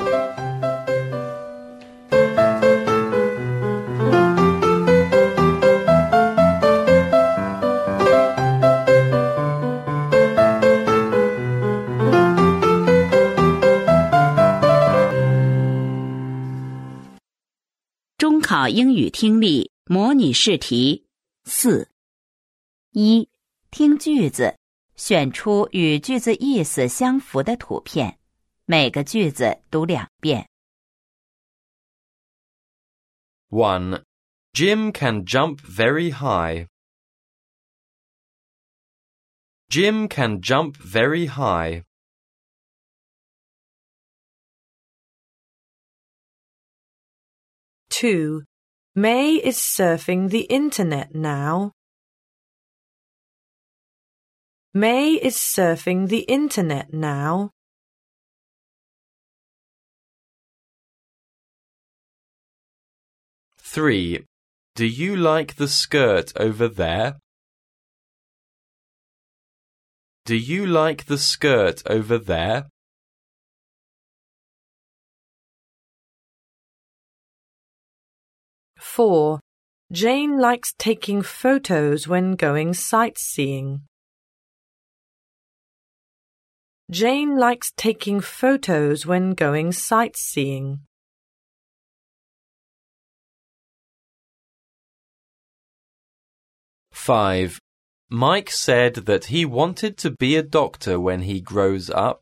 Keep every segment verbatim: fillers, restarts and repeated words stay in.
中考英语听力模拟试题四。一、听句子，选出与句子意思相符的图片，每个句子读两遍。 one. Jim can jump very high. Jim can jump very high. two. May is surfing the internet now. May is surfing the internet now. three. Do you like the skirt over there? Do you like the skirt over there? four. Jane likes taking photos when going sightseeing. Jane likes taking photos when going sightseeing. five. Mike said that he wanted to be a doctor when he grows up.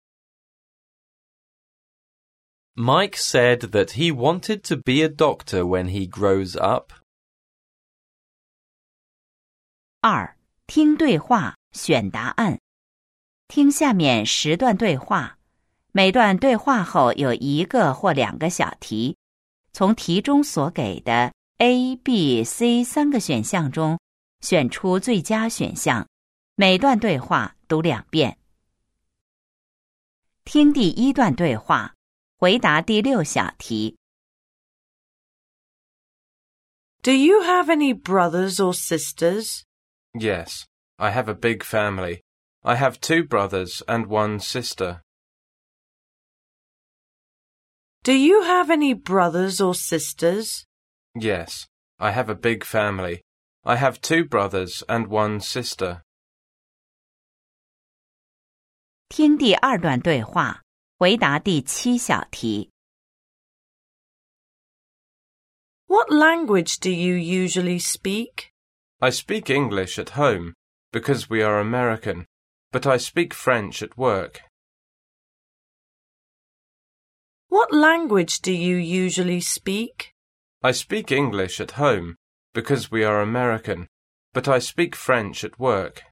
Mike said that he wanted to be a doctor when he grows up. 二、听对话，选答案。听下面十段对话，每段对话后有一个或两个小题，从题中所给的 A、B、C 三个选项中选出最佳选项，每段对话读两遍。听第一段对话，回答第六小题。 Do you have any brothers or sisters? Yes, I have a big family. I have two brothers and one sister. Do you have any brothers or sisters? Yes, I have a big family. I have two brothers and one sister. 听第二段对话，回答第七小题。 What language do you usually speak? I speak English at home because we are American, but I speak French at work. What language do you usually speak? I speak English at home because we are American, but I speak French at work.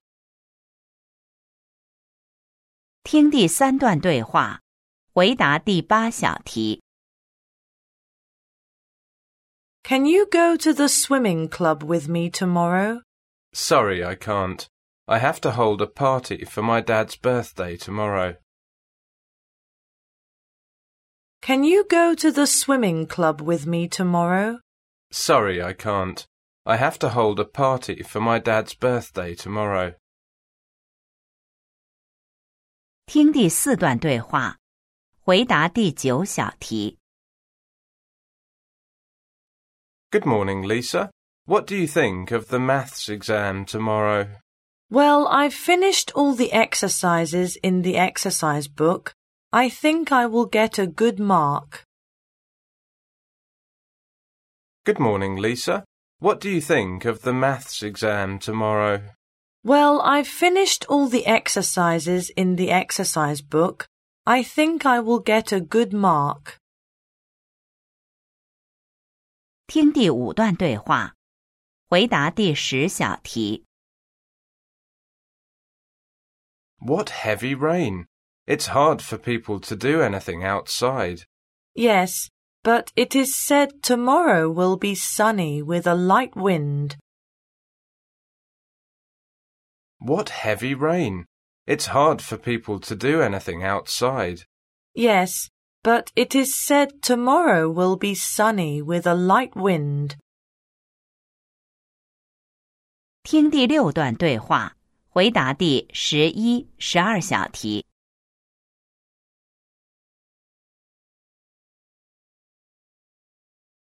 听第三段对话，回答第八小题。 Can you go to the swimming club with me tomorrow? Sorry, I can't. I have to hold a party for my dad's birthday tomorrow. Can you go to the swimming club with me tomorrow? Sorry, I can't. I have to hold a party for my dad's birthday tomorrow. 听第四段对话，回答第九小题。 Good morning, Lisa. What do you think of the maths exam tomorrow? Well, I've finished all the exercises in the exercise book. I think I will get a good mark. Good morning, Lisa. What do you think of the maths exam tomorrow? Well, I've finished all the exercises in the exercise book. I think I will get a good mark. 听第五段对话，回答第十小题。 What heavy rain! It's hard for people to do anything outside. Yes, but it is said tomorrow will be sunny with a light wind. What heavy rain! It's hard for people to do anything outside. Yes, but it is said tomorrow will be sunny with a light wind. 听第六段对话，回答第十一、十二小题。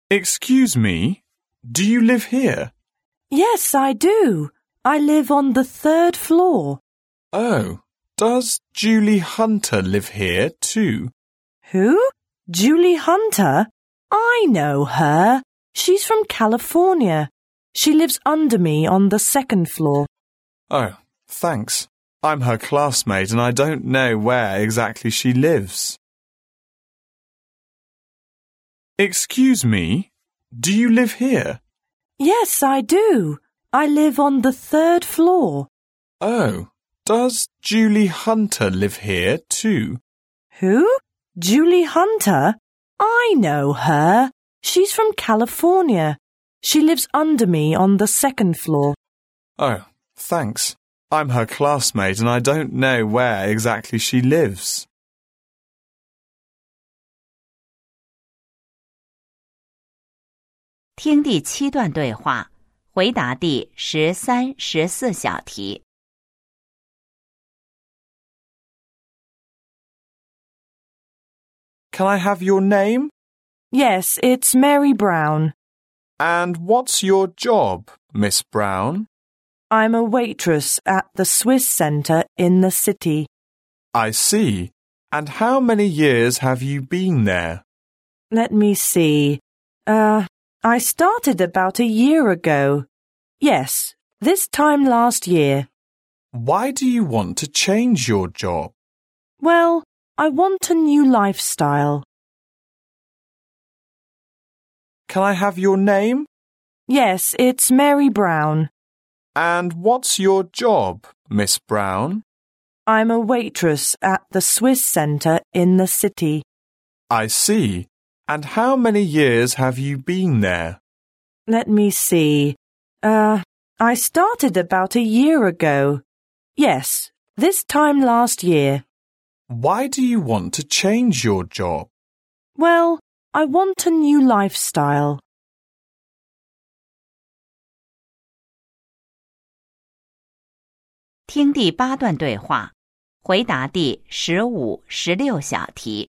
Excuse me, do you live here? Yes, I do. I live on the third floor. Oh, does Julie Hunter live here too? Who? Julie Hunter? I know her. She's from California. She lives under me on the second floor. Oh, thanks. I'm her classmate and I don't know where exactly she lives. Excuse me, do you live here? Yes, I do. I live on the third floor. Oh, does Julie Hunter live here too? Who? Julie Hunter? I know her. She's from California. She lives under me on the second floor. Oh, thanks. I'm her classmate and I don't know where exactly she lives. 听第七段对话，回答第十三、十四小题。 Can I have your name? Yes, it's Mary Brown. And what's your job, Miss Brown? I'm a waitress at the Swiss Centre in the city. I see. And how many years have you been there? Let me see. Uh, I started about a year ago. Yes, this time last year. Why do you want to change your job? Well, I want a new lifestyle. Can I have your name? Yes, it's Mary Brown. And what's your job, Miss Brown? I'm a waitress at the Swiss Centre in the city. I see. And how many years have you been there? Let me see. Uh, I started about a year ago. Yes, this time last year. Why do you want to change your job? Well, I want a new lifestyle. 听第八段对话，回答第十五、十六小题。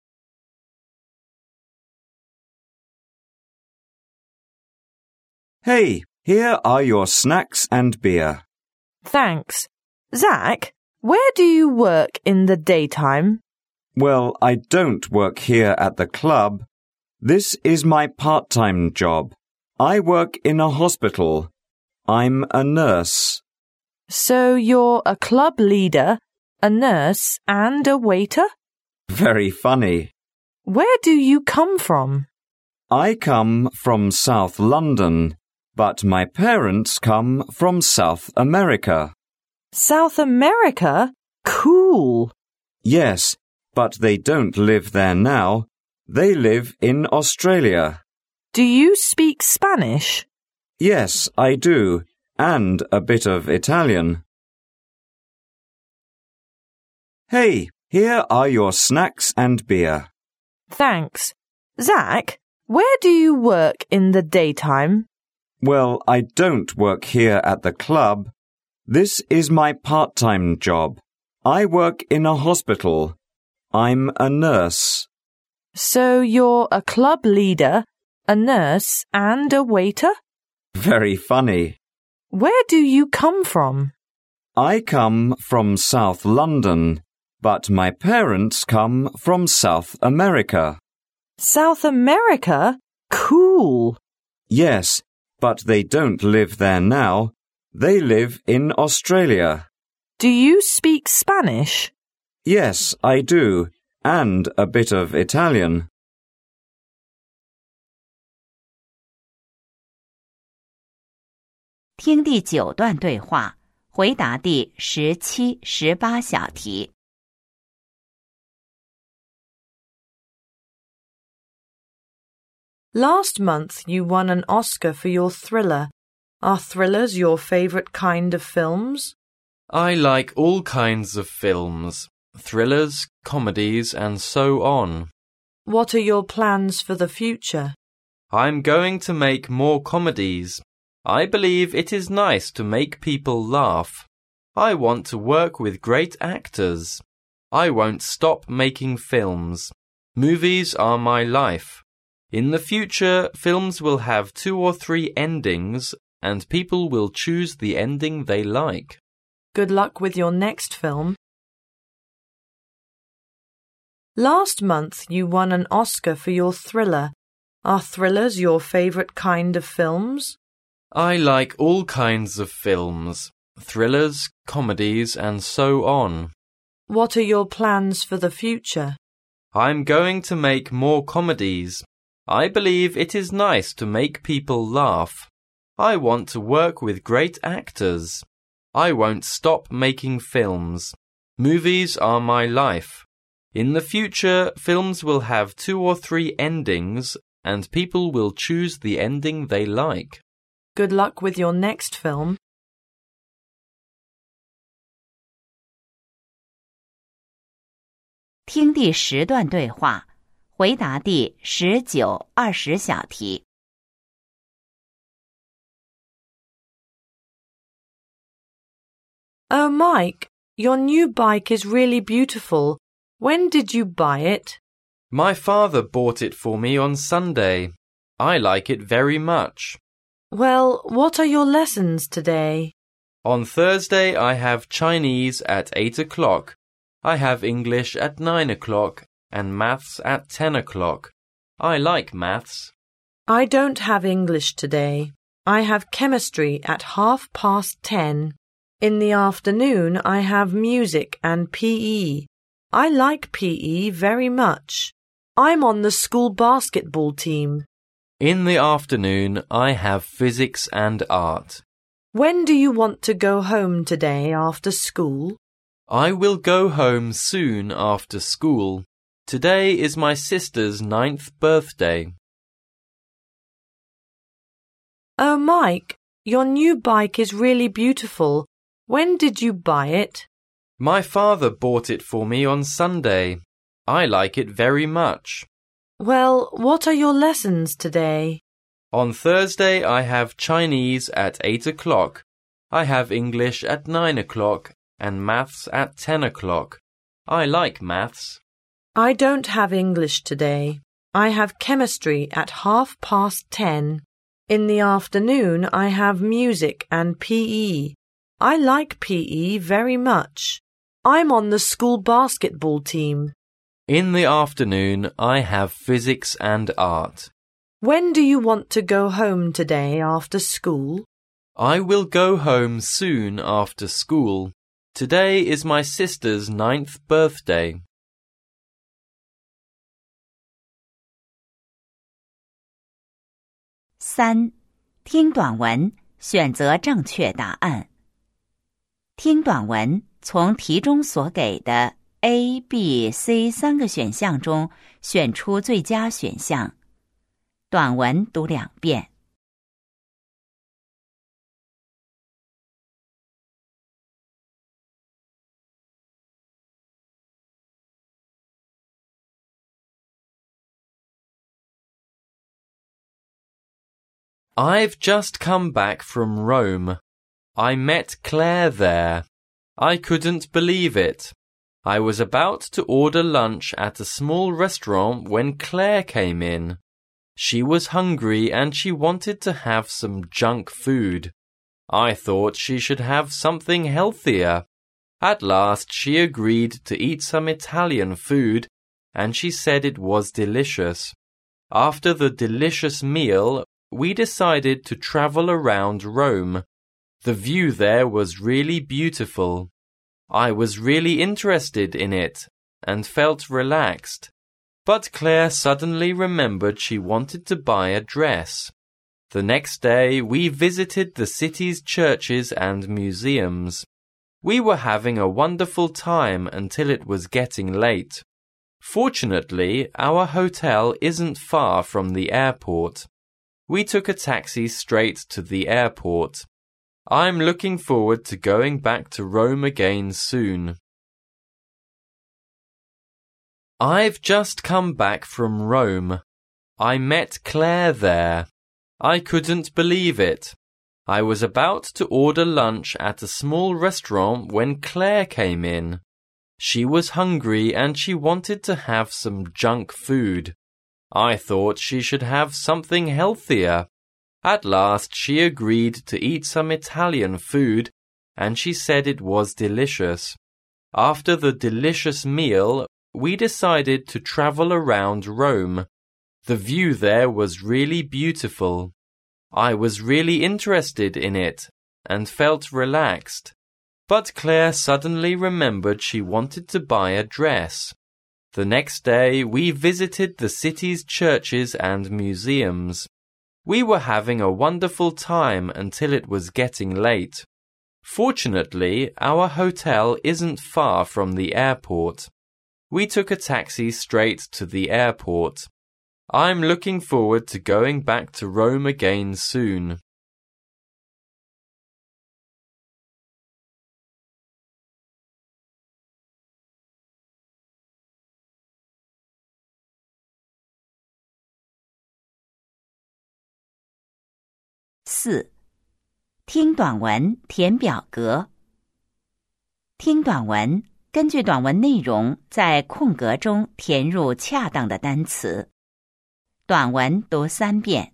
Hey, here are your snacks and beer. Thanks. Zach, where do you work in the daytime? Well, I don't work here at the club. This is my part-time job. I work in a hospital. I'm a nurse. So you're a club leader, a nurse, and a waiter? Very funny. Where do you come from? I come from South London, but my parents come from South America. South America? Cool. Yes, but they don't live there now. They live in Australia. Do you speak Spanish? Yes, I do, and a bit of Italian. Hey, here are your snacks and beer. Thanks. Zach, where do you work in the daytime? Well, I don't work here at the club. This is my part-time job. I work in a hospital. I'm a nurse. So you're a club leader, a nurse, and a waiter? Very funny. Where do you come from? I come from South London, but my parents come from South America. South America? Cool. Yes, but they don't live there now. They live in Australia. Do you speak Spanish? Yes, I do, and a bit of Italian. 听第九段对话，回答第十七、十八小题。 Last month you won an Oscar for your thriller. Are thrillers your favourite kind of films? I like all kinds of films, thrillers, comedies, and so on. What are your plans for the future? I'm going to make more comedies. I believe it is nice to make people laugh. I want to work with great actors. I won't stop making films. Movies are my life. In the future, films will have two or three endings, and people will choose the ending they like. Good luck with your next film. Last month you won an Oscar for your thriller. Are thrillers your favourite kind of films? I like all kinds of films, thrillers, comedies, and so on. What are your plans for the future? I'm going to make more comedies. I believe it is nice to make people laugh. I want to work with great actors. I won't stop making films. Movies are my life. In the future, films will have two or three endings, and people will choose the ending they like. Good luck with your next film. 听第十段对话，回答第十九、二十小题。 Oh, Mike, your new bike is really beautiful. When did you buy it? My father bought it for me on Sunday. I like it very much. Well, what are your lessons today? On Thursday, I have Chinese at eight o'clock. I have English at nine o'clock and maths at ten o'clock. I like maths. I don't have English today. I have chemistry at half past ten. In the afternoon, I have music and P E. I like P E very much. I'm on the school basketball team. In the afternoon, I have physics and art. When do you want to go home today after school? I will go home soon after school. Today is my sister's ninth birthday. Oh, Mike, your new bike is really beautiful. When did you buy it? My father bought it for me on Sunday. I like it very much. Well, what are your lessons today? On Thursday, I have Chinese at eight o'clock. I have English at nine o'clock and maths at ten o'clock. I like maths. I don't have English today. I have chemistry at half past ten. In the afternoon, I have music and P E. I like P E very much. I'm on the school basketball team. In the afternoon, I have physics and art. When do you want to go home today after school? I will go home soon after school. Today is my sister's ninth birthday. 三、听短文，选择正确答案。听短文，从题中所给的 A、B、C 三个选项中选出最佳选项。短文读两遍。 I've just come back from Rome. I met Claire there. I couldn't believe it. I was about to order lunch at a small restaurant when Claire came in. She was hungry and she wanted to have some junk food. I thought she should have something healthier. At last she agreed to eat some Italian food, and she said it was delicious. After the delicious meal, we decided to travel around Rome. The view there was really beautiful. I was really interested in it and felt relaxed. But Claire suddenly remembered she wanted to buy a dress. The next day, we visited the city's churches and museums. We were having a wonderful time until it was getting late. Fortunately, our hotel isn't far from the airport. We took a taxi straight to the airport. I'm looking forward to going back to Rome again soon. I've just come back from Rome. I met Claire there. I couldn't believe it. I was about to order lunch at a small restaurant when Claire came in. She was hungry and she wanted to have some junk food. I thought she should have something healthier. At last she agreed to eat some Italian food, and she said it was delicious. After the delicious meal, we decided to travel around Rome. The view there was really beautiful. I was really interested in it and felt relaxed. But Claire suddenly remembered she wanted to buy a dress. The next day, we visited the city's churches and museums. We were having a wonderful time until it was getting late. Fortunately, our hotel isn't far from the airport. We took a taxi straight to the airport. I'm looking forward to going back to Rome again soon. 四、听短文，填表格。听短文，根据短文内容，在空格中填入恰当的单词。短文读三遍。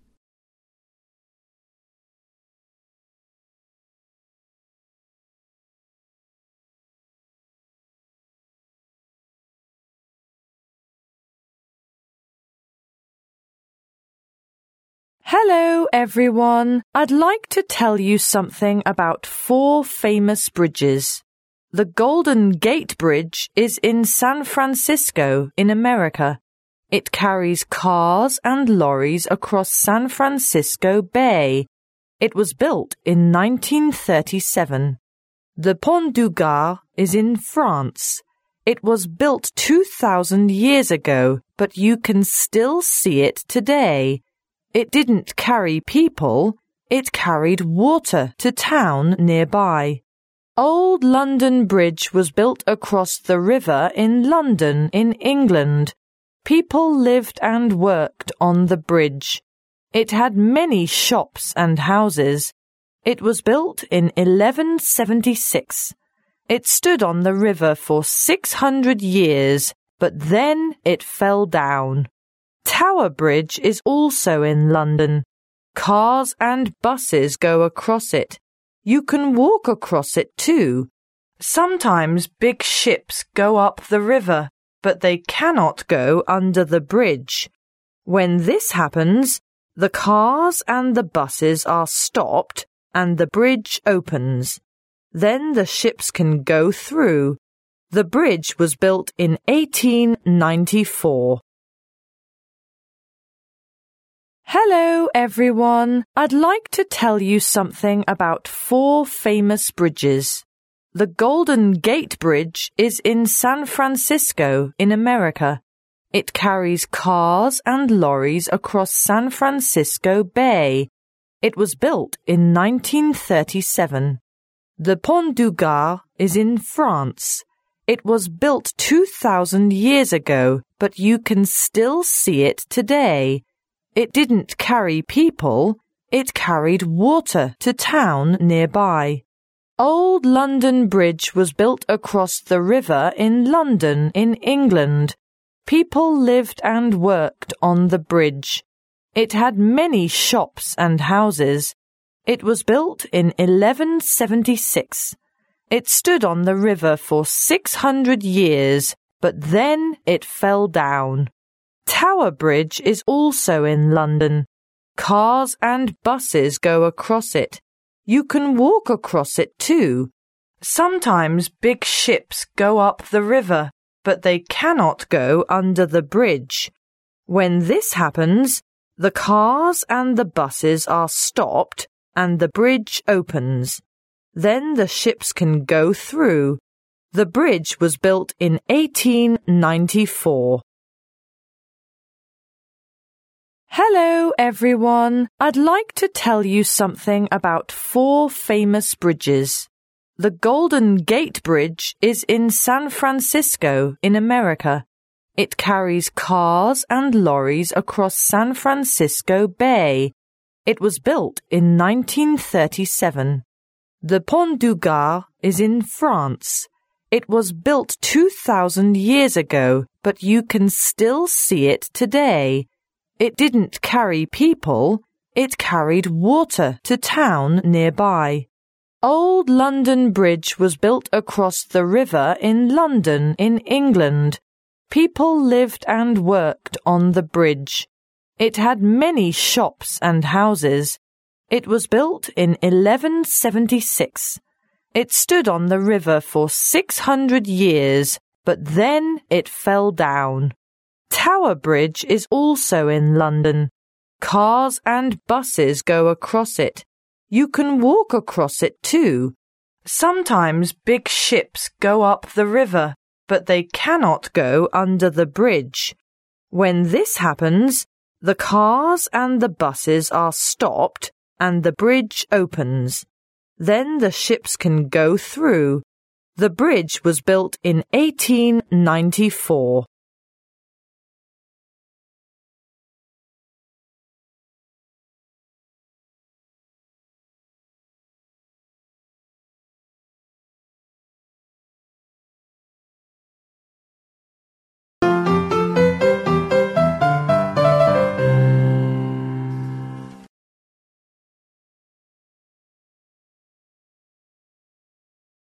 Hello, everyone. I'd like to tell you something about four famous bridges. The Golden Gate Bridge is in San Francisco, in America. It carries cars and lorries across San Francisco Bay. It was built in nineteen thirty-seven. The Pont du Gard is in France. It was built two thousand years ago, but you can still see it today. It didn't carry people, it carried water to town nearby. Old London Bridge was built across the river in London, in England. People lived and worked on the bridge. It had many shops and houses. It was built in eleven seventy-six. It stood on the river for six hundred years, but then it fell down. Tower Bridge is also in London. Cars and buses go across it. You can walk across it too. Sometimes big ships go up the river, but they cannot go under the bridge. When this happens, the cars and the buses are stopped and the bridge opens. Then the ships can go through. The bridge was built in eighteen ninety-four. Hello, everyone. I'd like to tell you something about four famous bridges. The Golden Gate Bridge is in San Francisco, in America. It carries cars and lorries across San Francisco Bay. It was built in nineteen thirty-seven. The Pont du Gard is in France. It was built two thousand years ago, but you can still see it today. It didn't carry people, it carried water to town nearby. Old London Bridge was built across the river in London, in England. People lived and worked on the bridge. It had many shops and houses. It was built in eleven seventy-six. It stood on the river for six hundred years, but then it fell down. Tower Bridge is also in London. Cars and buses go across it. You can walk across it too. Sometimes big ships go up the river, but they cannot go under the bridge. When this happens, the cars and the buses are stopped and the bridge opens. Then the ships can go through. The bridge was built in eighteen ninety-four. Hello, everyone. I'd like to tell you something about four famous bridges. The Golden Gate Bridge is in San Francisco, in America. It carries cars and lorries across San Francisco Bay. It was built in nineteen thirty-seven. The Pont du Gard is in France. It was built two thousand years ago, but you can still see it today. It didn't carry people, it carried water to town nearby. Old London Bridge was built across the river in London, in England. People lived and worked on the bridge. It had many shops and houses. It was built in eleven seventy-six. It stood on the river for six hundred years, but then it fell down. Tower Bridge is also in London. Cars and buses go across it. You can walk across it too. Sometimes big ships go up the river, but they cannot go under the bridge. When this happens, the cars and the buses are stopped and the bridge opens. Then the ships can go through. The bridge was built in eighteen ninety-four.